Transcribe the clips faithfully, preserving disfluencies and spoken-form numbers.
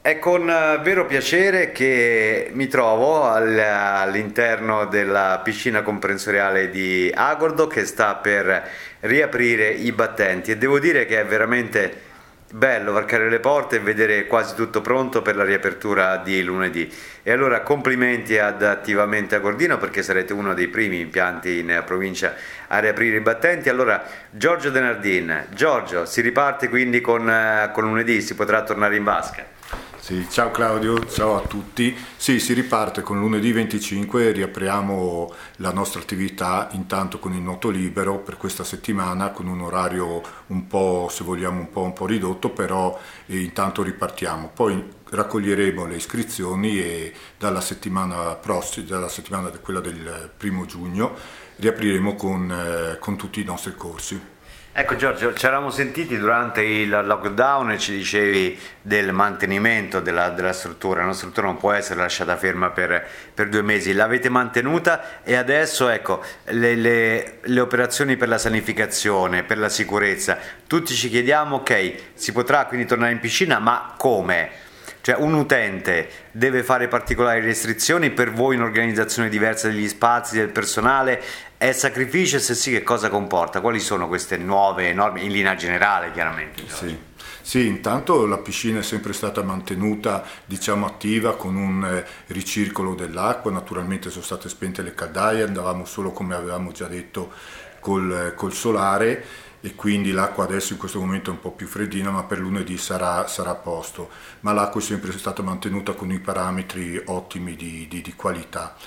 È con eh, vero piacere che mi trovo al- all'interno della piscina comprensoriale di Agordo che sta per riaprire i battenti e devo dire che è veramente bello varcare le porte e vedere quasi tutto pronto per la riapertura di lunedì. E allora complimenti ad Attivamente Agordino perché sarete uno dei primi impianti in provincia a riaprire i battenti. Allora Giorgio De Nardin, Giorgio, si riparte quindi con, eh, con lunedì, si potrà tornare in vasca? Sì, ciao Claudio, ciao a tutti. Sì, si riparte con lunedì venticinque, riapriamo la nostra attività intanto con il nuoto libero per questa settimana con un orario un po', se vogliamo, un po', un po' ridotto, però eh, intanto ripartiamo. Poi raccoglieremo le iscrizioni e dalla settimana prossima, dalla settimana quella del primo giugno, riapriremo con, eh, con tutti i nostri corsi. Ecco Giorgio, ci eravamo sentiti durante il lockdown e ci dicevi del mantenimento della, della struttura. Una struttura non può essere lasciata ferma per, per due mesi, l'avete mantenuta e adesso ecco le, le, le operazioni per la sanificazione, per la sicurezza. Tutti ci chiediamo, ok, si potrà quindi tornare in piscina, ma come? Cioè un utente deve fare particolari restrizioni, per voi un'organizzazione diversa degli spazi, del personale, è sacrificio e se sì che cosa comporta? Quali sono queste nuove norme in linea generale chiaramente? Sì. Sì, intanto la piscina è sempre stata mantenuta, diciamo, attiva con un eh, ricircolo dell'acqua, naturalmente sono state spente le caldaie, andavamo solo, come avevamo già detto, col, col solare e quindi l'acqua adesso in questo momento è un po' più freddina, ma per lunedì sarà, sarà a posto, ma l'acqua è sempre stata mantenuta con i parametri ottimi di, di, di qualità.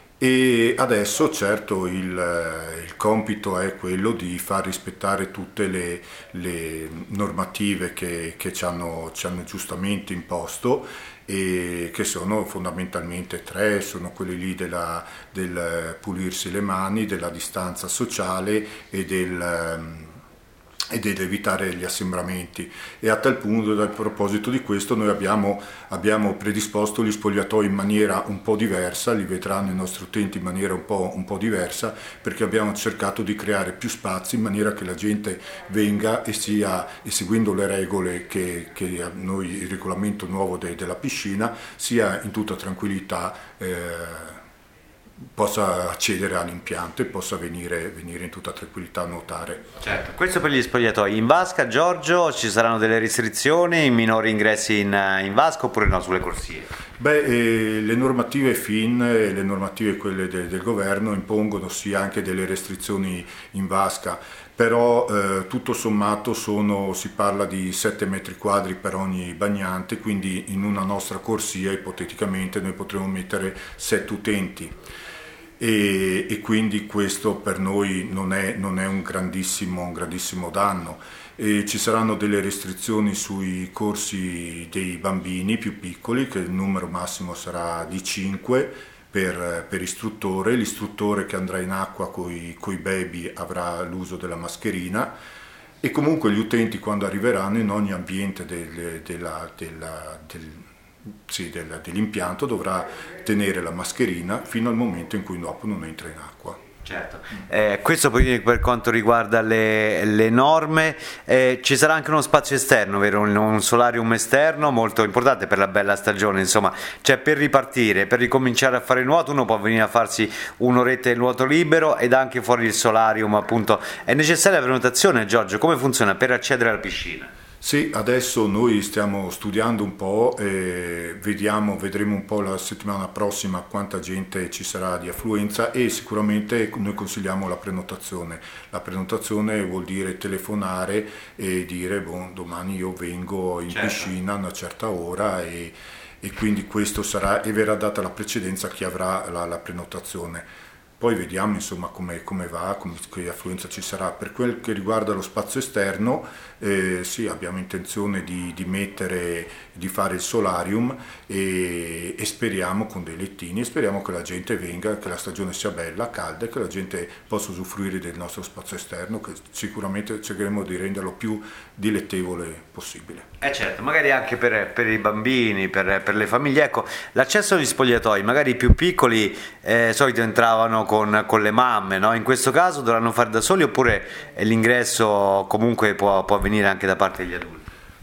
E adesso certo il, il compito è quello di far rispettare tutte le, le normative che, che ci hanno, ci hanno giustamente imposto e che sono fondamentalmente tre, sono quelle lì della, del pulirsi le mani, della distanza sociale e del ed evitare gli assembramenti, e a tal punto, a proposito di questo, noi abbiamo, abbiamo predisposto gli spogliatoi in maniera un po' diversa, li vedranno i nostri utenti in maniera un po', un po' diversa, perché abbiamo cercato di creare più spazi in maniera che la gente venga e sia, e seguendo le regole che, che noi, il regolamento nuovo de, della piscina, sia in tutta tranquillità eh, possa accedere all'impianto e possa venire, venire in tutta tranquillità a nuotare. Certo. Questo per gli spogliatoi. In vasca, Giorgio, ci saranno delle restrizioni, minori ingressi in, in vasca oppure no sulle corsie? Beh, eh, le normative F I N e le normative quelle de, del governo impongono sì anche delle restrizioni in vasca, però eh, tutto sommato sono, si parla di sette metri quadri per ogni bagnante, quindi in una nostra corsia ipoteticamente noi potremo mettere sette utenti. E, e quindi questo per noi non è, non è un, grandissimo, un grandissimo danno. E ci saranno delle restrizioni sui corsi dei bambini più piccoli, che il numero massimo sarà di cinque per, per istruttore. L'istruttore che andrà in acqua con i baby avrà l'uso della mascherina e comunque gli utenti quando arriveranno in ogni ambiente del, della, della, del Sì, del, dell'impianto dovrà tenere la mascherina fino al momento in cui dopo non entra in acqua. Certo. Eh, questo poi per quanto riguarda le, le norme, eh, ci sarà anche uno spazio esterno, vero? Un, un solarium esterno molto importante per la bella stagione, insomma, cioè per ripartire, per ricominciare a fare nuoto uno può venire a farsi un'oretta di nuoto libero ed anche fuori il solarium, appunto. È necessaria la prenotazione, Giorgio? Come funziona per accedere alla piscina? Sì, adesso noi stiamo studiando un po', e vediamo, vedremo un po' la settimana prossima quanta gente ci sarà di affluenza e sicuramente noi consigliamo la prenotazione. La prenotazione vuol dire telefonare e dire bon, domani io vengo in certo. piscina a una certa ora e, e quindi questo sarà e verrà data la precedenza a chi avrà la, la prenotazione. Poi vediamo insomma come, come va, come, che affluenza ci sarà. Per quel che riguarda lo spazio esterno, eh, sì, abbiamo intenzione di, di mettere, di fare il solarium e, e speriamo con dei lettini, e speriamo che la gente venga, che la stagione sia bella, calda e che la gente possa usufruire del nostro spazio esterno, che sicuramente cercheremo di renderlo più dilettevole possibile. Eh certo, magari anche per, per i bambini, per, per le famiglie. Ecco, l'accesso agli spogliatoi, magari i più piccoli eh, solito entravano con, con le mamme, no? In questo caso dovranno fare da soli oppure l'ingresso comunque può, può avvenire anche da parte degli adulti?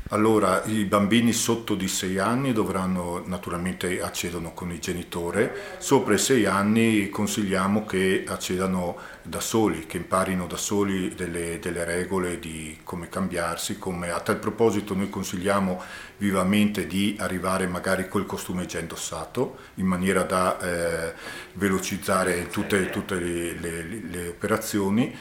Allora, i bambini sotto di sei anni dovranno, naturalmente accedono con il genitore, sopra i sei anni consigliamo che accedano da soli, che imparino da soli delle, delle regole di come cambiarsi, come, a tal proposito noi consigliamo vivamente di arrivare magari col costume già indossato, in maniera da eh, velocizzare tutte, tutte le, le, le operazioni.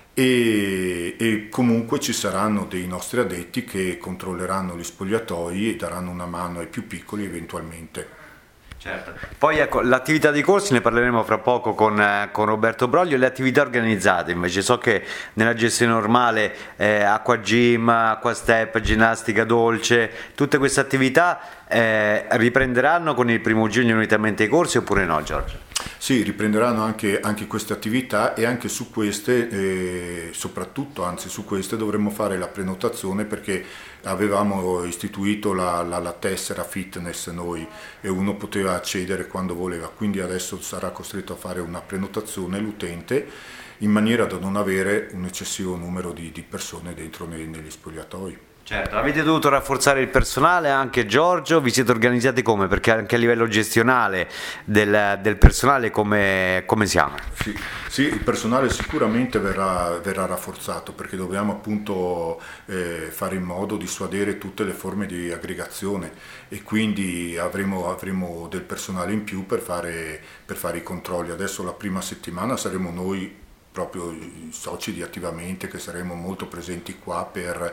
E, e comunque ci saranno dei nostri addetti che controlleranno gli spogliatoi e daranno una mano ai più piccoli eventualmente. Certo. Poi ecco, l'attività di corsi ne parleremo fra poco con, eh, con Roberto Broglio. Le attività organizzate invece, so che nella gestione normale eh, acqua gym, acqua step, ginnastica dolce, tutte queste attività eh, riprenderanno con il primo giugno unitamente ai corsi oppure no, Giorgio? Sì, riprenderanno anche, anche queste attività e anche su queste, eh, soprattutto anzi su queste dovremmo fare la prenotazione perché avevamo istituito la, la, la tessera fitness noi e uno poteva accedere quando voleva, quindi adesso sarà costretto a fare una prenotazione l'utente in maniera da non avere un eccessivo numero di, di persone dentro nei, negli spogliatoi. Certo, avete dovuto rafforzare il personale anche Giorgio, vi siete organizzati come? Perché anche a livello gestionale del, del personale come, come siamo? Sì, sì, il personale sicuramente verrà, verrà rafforzato perché dobbiamo appunto eh, fare in modo di dissuadere tutte le forme di aggregazione e quindi avremo, avremo del personale in più per fare, per fare i controlli. Adesso la prima settimana saremo noi proprio i soci di Attivamente che saremo molto presenti qua per,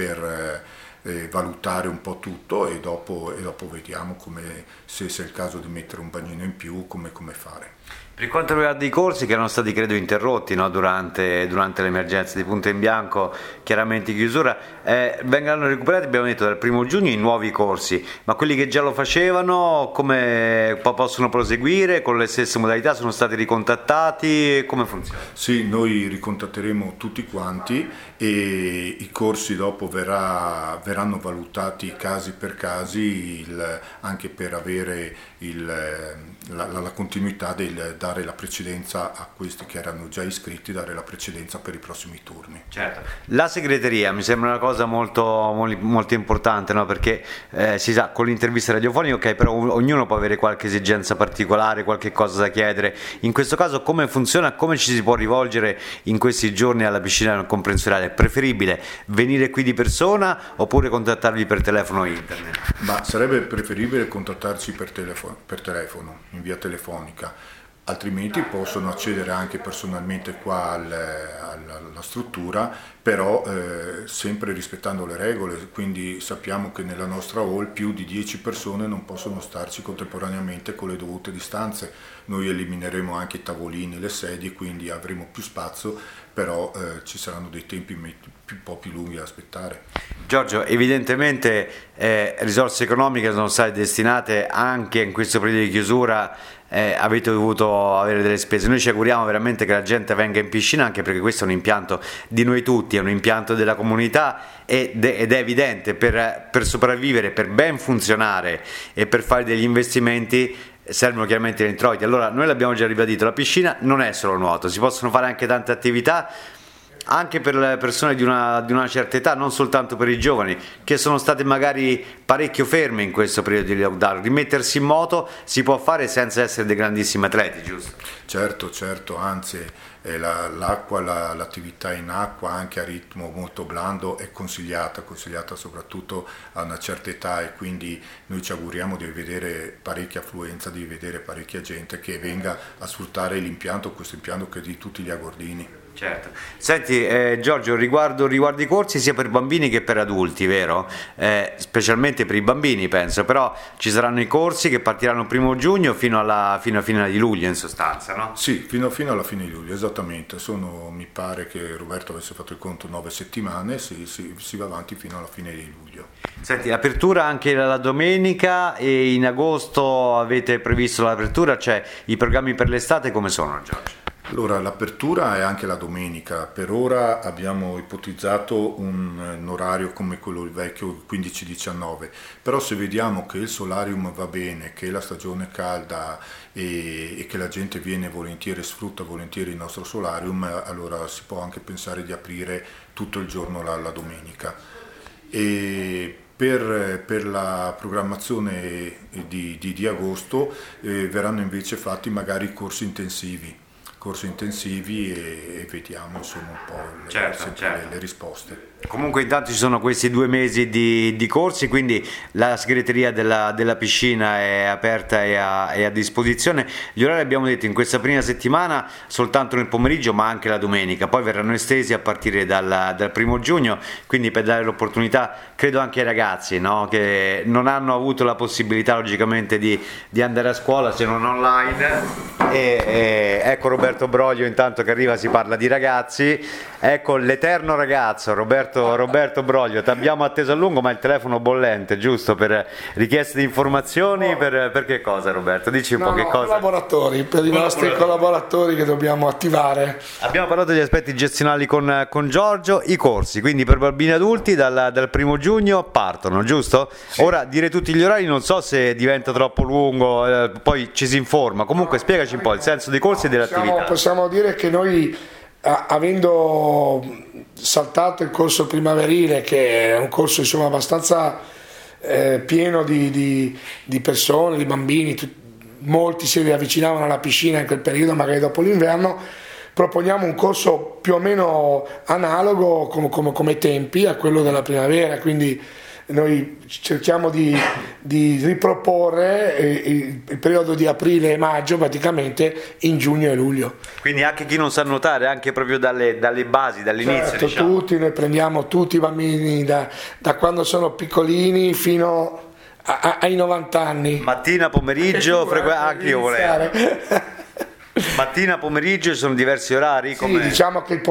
per eh, valutare un po' tutto e dopo, e dopo vediamo come, se, se è il caso di mettere un bagnino in più, come, come fare. Per quanto riguarda i corsi che erano stati credo interrotti, no? durante, durante l'emergenza di Punto in Bianco, chiaramente in chiusura, eh, vengono recuperati, abbiamo detto, dal primo giugno i nuovi corsi, ma quelli che già lo facevano come possono proseguire con le stesse modalità, sono stati ricontattati, come funziona? Sì, noi ricontatteremo tutti quanti e i corsi dopo verrà, verranno valutati casi per casi il, anche per avere il, la, la, la continuità del dare la precedenza a questi che erano già iscritti, dare la precedenza per i prossimi turni. Certo. La segreteria mi sembra una cosa molto, molto importante, no? Perché eh, si sa, con l'intervista radiofonica, ok, però ognuno può avere qualche esigenza particolare, qualche cosa da chiedere. In questo caso come funziona, come ci si può rivolgere in questi giorni alla piscina comprensorale? È preferibile venire qui di persona oppure contattarvi per telefono o internet? Ma sarebbe preferibile contattarci per telefono, per telefono, in via telefonica. Altrimenti possono accedere anche personalmente qua al, alla, alla struttura, però eh, sempre rispettando le regole, quindi sappiamo che nella nostra hall più di dieci persone non possono starci contemporaneamente con le dovute distanze. Noi elimineremo anche i tavolini, le sedie, quindi avremo più spazio, però eh, ci saranno dei tempi più, un po' più lunghi da aspettare. Giorgio, evidentemente eh, risorse economiche sono state destinate anche in questo periodo di chiusura. Eh, avete dovuto avere delle spese. Noi ci auguriamo veramente che la gente venga in piscina, anche perché questo è un impianto di noi tutti, è un impianto della comunità ed è, ed è evidente per, per sopravvivere, per ben funzionare e per fare degli investimenti servono chiaramente gli introiti. Allora noi l'abbiamo già ribadito, la piscina non è solo nuoto, si possono fare anche tante attività anche per le persone di una, di una certa età, non soltanto per i giovani che sono state magari parecchio ferme in questo periodo di lockdown. Rimettersi in moto si può fare senza essere dei grandissimi atleti, giusto? Certo, certo, anzi eh, la, l'acqua, la, l'attività in acqua anche a ritmo molto blando è consigliata, consigliata soprattutto a una certa età e quindi noi ci auguriamo di vedere parecchia affluenza, di vedere parecchia gente che venga a sfruttare l'impianto, questo impianto che è di tutti gli agordini. Certo. Senti eh, Giorgio, riguardo, riguardo i corsi sia per bambini che per adulti, vero? Eh, specialmente per i bambini penso, però ci saranno i corsi che partiranno il primo giugno fino alla fino a fine di luglio in sostanza, no? Sì, fino, fino alla fine di luglio, esattamente. Sono, mi pare che Roberto avesse fatto il conto, nove settimane, si, si, si va avanti fino alla fine di luglio. Senti, apertura anche la domenica e in agosto avete previsto l'apertura, cioè i programmi per l'estate come sono, Giorgio? Allora, l'apertura è anche la domenica, per ora abbiamo ipotizzato un, un orario come quello il vecchio quindici diciannove, però se vediamo che il solarium va bene, che la stagione è calda e, e che la gente viene volentieri, sfrutta volentieri il nostro solarium, allora si può anche pensare di aprire tutto il giorno la, la domenica. e per, per la programmazione di, di, di agosto eh, verranno invece fatti magari corsi intensivi, corsi intensivi e, e vediamo insomma un po' le, certo, certo. le, le risposte. Comunque intanto ci sono questi due mesi di, di corsi, quindi la segreteria della, della piscina è aperta e a, è a disposizione. Gli orari abbiamo detto in questa prima settimana soltanto nel pomeriggio ma anche la domenica, poi verranno estesi a partire dal, dal primo giugno, quindi per dare l'opportunità credo anche ai ragazzi, no? Che non hanno avuto la possibilità logicamente di, di andare a scuola se non online e, e ecco Roberto Broglio intanto che arriva, si parla di ragazzi, ecco l'eterno ragazzo Roberto Roberto Broglio, ti abbiamo atteso a lungo ma il telefono bollente, giusto? Per richieste di informazioni, per, per che cosa Roberto? Dici un no, po' che no, cosa? Collaboratori, per i nostri collaboratori che dobbiamo attivare. Abbiamo parlato degli aspetti gestionali con, con Giorgio, i corsi, quindi per bambini adulti dal, dal primo giugno partono, giusto? Sì. Ora dire tutti gli orari non so se diventa troppo lungo, eh, poi ci si informa, comunque no, spiegaci un po' il senso dei corsi no, e delle possiamo, attività. Possiamo dire che noi avendo saltato il corso primaverile, che è un corso insomma abbastanza eh, pieno di, di, di persone, di bambini, t- molti si riavvicinavano alla piscina in quel periodo, magari dopo l'inverno, proponiamo un corso più o meno analogo come, come, come tempi a quello della primavera, quindi noi cerchiamo di, di riproporre il, il periodo di aprile e maggio praticamente in giugno e luglio. Quindi anche chi non sa nuotare, anche proprio dalle, dalle basi, dall'inizio. Certo, diciamo. Tutti, noi prendiamo tutti i bambini da, da quando sono piccolini fino a, a, ai novanta anni. Mattina, pomeriggio, frequ- anche io volevo. Mattina, pomeriggio, ci sono diversi orari? Sì, diciamo che il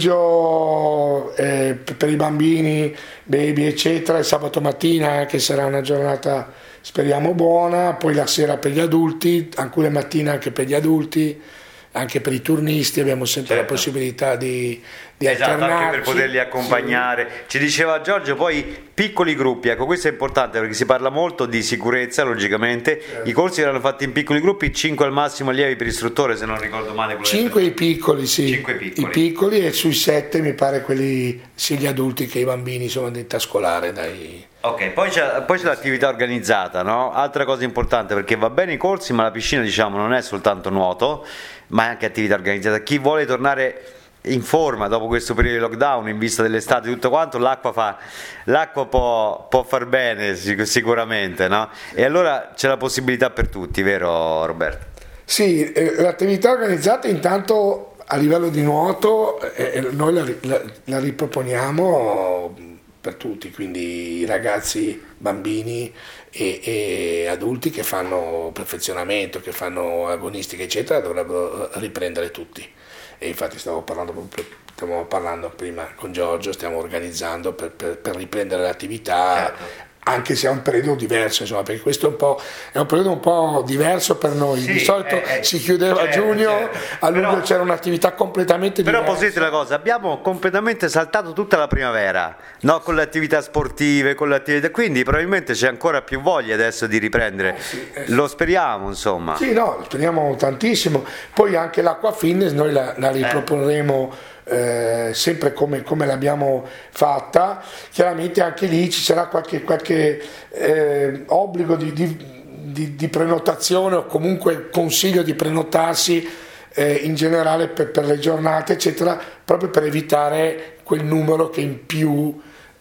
pomeriggio eh, per i bambini, baby eccetera, il sabato mattina che sarà una giornata speriamo buona, poi la sera per gli adulti, alcune mattine anche per gli adulti, anche per i turnisti abbiamo sempre certo. la possibilità di, di esatto, alternarci. Anche per poterli accompagnare. Sì. Ci diceva Giorgio, poi piccoli gruppi, ecco questo è importante perché si parla molto di sicurezza logicamente, certo. I corsi verranno fatti in piccoli gruppi, cinque al massimo allievi per istruttore se non ricordo male. cinque i piccoli, sì, cinque piccoli. I piccoli e sui sette mi pare quelli sia gli adulti che i bambini sono di età scolare. Dai. Ok, poi c'è, poi c'è l'attività organizzata, no? Altra cosa importante perché va bene i corsi ma la piscina diciamo non è soltanto nuoto ma è anche attività organizzata. Chi vuole tornare in forma dopo questo periodo di lockdown in vista dell'estate e tutto quanto, l'acqua fa l'acqua può, può far bene sicuramente, no? E allora c'è la possibilità per tutti, vero Roberto? Sì, eh, l'attività organizzata intanto a livello di nuoto eh, noi la, la, la riproponiamo per tutti, quindi i ragazzi, bambini e, e adulti che fanno perfezionamento, che fanno agonistica eccetera dovrebbero riprendere tutti. E infatti stavo parlando, stiamo parlando prima con Giorgio, stiamo organizzando per, per, per riprendere l'attività, certo. Anche se è un periodo diverso, insomma, perché questo è un po' è un periodo un po' diverso per noi. Sì, di solito eh, si chiudeva certo, a giugno, certo. a luglio però, c'era un'attività completamente però diversa. Però posso dirti una cosa, abbiamo completamente saltato tutta la primavera, no? Con le attività sportive, con le attività, quindi probabilmente c'è ancora più voglia adesso di riprendere. Eh sì, eh sì. Lo speriamo, insomma. Sì, no, lo speriamo tantissimo. Poi anche l'acqua fitness noi la, la riproporremo. Eh. Eh, sempre come, come l'abbiamo fatta, chiaramente anche lì ci sarà qualche, qualche eh, obbligo di, di, di, di prenotazione o comunque consiglio di prenotarsi eh, in generale per, per le giornate eccetera, proprio per evitare quel numero che in più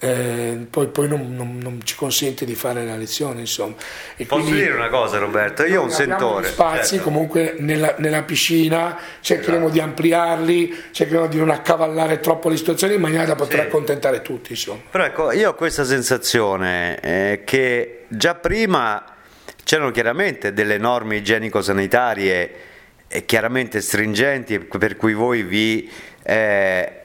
Eh, poi, poi non, non, non ci consente di fare la lezione, insomma. E posso dire una cosa Roberto, io ho un sentore spazi certo. Comunque nella, nella piscina cercheremo esatto. di ampliarli, cercheremo di non accavallare troppo le situazioni in maniera da poter sì. accontentare tutti, insomma. Però ecco, io ho questa sensazione eh, che già prima c'erano chiaramente delle norme igienico-sanitarie e chiaramente stringenti per cui voi vi eh,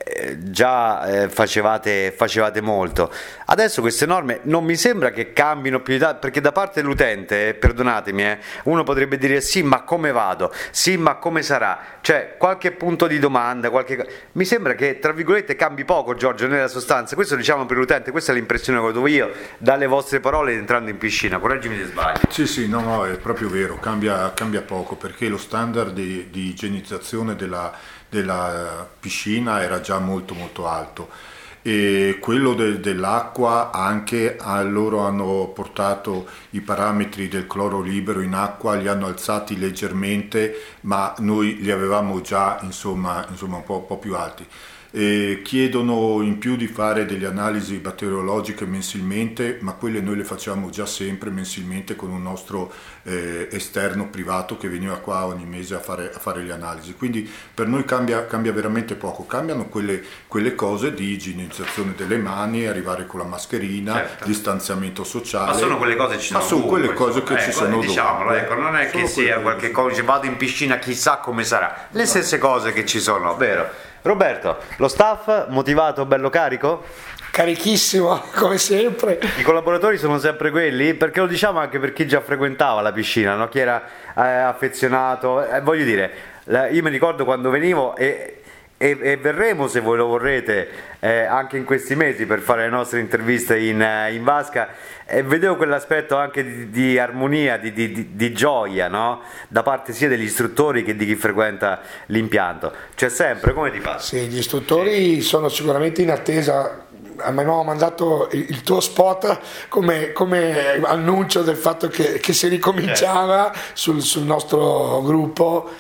già eh, facevate, facevate molto. Adesso queste norme non mi sembra che cambino più di tanto, perché da parte dell'utente, perdonatemi, eh, uno potrebbe dire sì ma come vado, sì ma come sarà, cioè qualche punto di domanda, qualche... mi sembra che tra virgolette cambi poco Giorgio nella sostanza, questo diciamo per l'utente, questa è l'impressione che ho avuto io dalle vostre parole entrando in piscina, correggimi se sbaglio. Sì sì, no no, è proprio vero, cambia, cambia poco perché lo standard di, di igienizzazione della della piscina era già molto molto alto e quello de, dell'acqua anche a loro hanno portato i parametri del cloro libero in acqua, li hanno alzati leggermente, ma noi li avevamo già insomma, insomma un, po', un po' più alti. E chiedono in più di fare delle analisi batteriologiche mensilmente, ma quelle noi le facciamo già sempre mensilmente con un nostro eh, esterno privato che veniva qua ogni mese a fare, a fare le analisi. Quindi per noi cambia, cambia veramente poco, cambiano quelle, quelle cose di igienizzazione delle mani, arrivare con la mascherina, certo. Distanziamento sociale. Ma sono quelle cose che ci sono, ma sono ovunque, quelle cose che ecco, ci sono diciamolo, ecco, non è sono che sia qualche cosa, vado in piscina chissà come sarà, le stesse cose che ci sono, vero? Roberto, lo staff motivato, bello carico? Carichissimo, come sempre. I collaboratori sono sempre quelli? Perché lo diciamo anche per chi già frequentava la piscina, no? Chi era eh, affezionato, eh, voglio dire, la, io mi ricordo quando venivo e, e, e verremo, se voi lo vorrete, eh, anche in questi mesi per fare le nostre interviste in, in vasca, e vedevo quell'aspetto anche di, di armonia, di, di, di gioia, no? Da parte sia degli istruttori che di chi frequenta l'impianto. C'è sempre, come ti fa? Sì, gli istruttori sì. Sono sicuramente in attesa. A me hanno mandato il tuo spot come, come annuncio del fatto che, che si ricominciava certo. sul, sul nostro gruppo,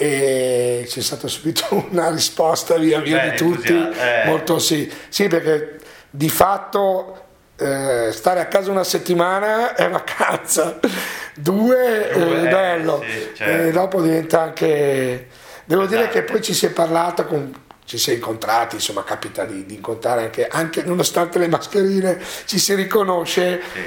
e c'è stata subito una risposta via via eh, di tutti eh. molto sì, sì perché di fatto eh, stare a casa una settimana è vacanza, due è eh, bello sì, certo. E dopo diventa anche, devo esatto. dire che poi ci si è parlato con, ci si è incontrati, insomma capita di, di incontrare anche, anche nonostante le mascherine ci si riconosce sì.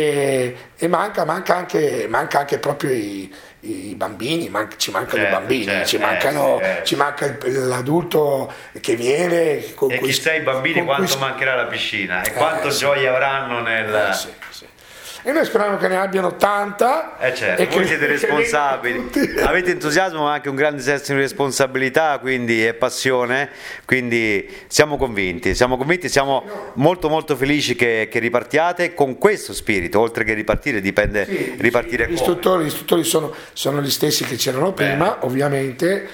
e, e manca, manca, anche, manca anche proprio i, i bambini, man- ci mancano certo, i bambini, certo, ci, mancano, eh, sì, ci manca il, l'adulto che viene con e cui, chissà i bambini quanto cui... mancherà la piscina e eh, quanto sì. gioia avranno nel... Eh, sì, sì. E noi speriamo che ne abbiano tanta. Eh certo, e voi che, siete responsabili, avete entusiasmo ma anche un grande senso di responsabilità, quindi e passione, quindi siamo convinti, siamo convinti, siamo molto molto felici che, che ripartiate con questo spirito, oltre che ripartire dipende sì, ripartire sì, gli istruttori, gli istruttori sono, sono gli stessi che c'erano prima, beh. Ovviamente.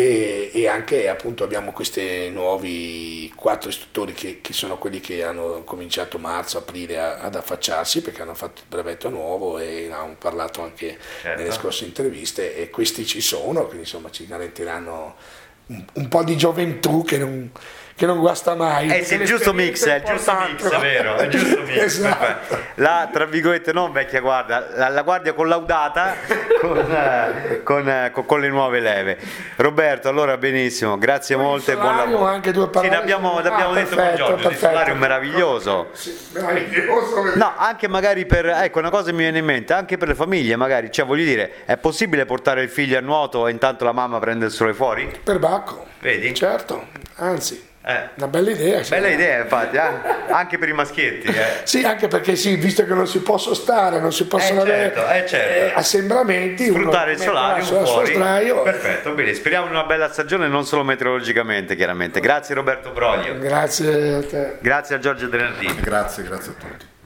E, e anche appunto abbiamo questi nuovi quattro istruttori che, che sono quelli che hanno cominciato marzo, aprile a, ad affacciarsi perché hanno fatto il brevetto nuovo e hanno parlato anche certo. nelle scorse interviste, e questi ci sono, quindi insomma ci garantiranno un, un po' di gioventù che non, che non guasta mai. È il giusto mix, è il giusto mix, è vero, è il giusto mix. Esatto. La, tra virgolette, non vecchia guardia, la, la guardia collaudata con, eh, con, eh, con, con le nuove leve. Roberto, allora benissimo, grazie poi molte e buon lavoro. Anche due parole. Sì, l'abbiamo, ah, l'abbiamo detto con Giorgio, il salario meraviglioso. Sì, meraviglioso. No, anche magari per, ecco, una cosa mi viene in mente, anche per le famiglie magari, cioè voglio dire, è possibile portare il figlio a nuoto e intanto la mamma prende il sole fuori? Per bacco. Vedi? Certo, anzi. Eh. Una bella idea, bella cioè. idea infatti, eh? Anche per i maschietti eh. Sì, anche perché sì, visto che non si può sostare, non si possono eh certo, avere eh certo. eh, assembramenti, sfruttare il solarium fuori, straio. Perfetto, bene, speriamo in una bella stagione non solo meteorologicamente chiaramente. Grazie Roberto Broglio, grazie a te, grazie a Giorgio Denardini, grazie, grazie a tutti.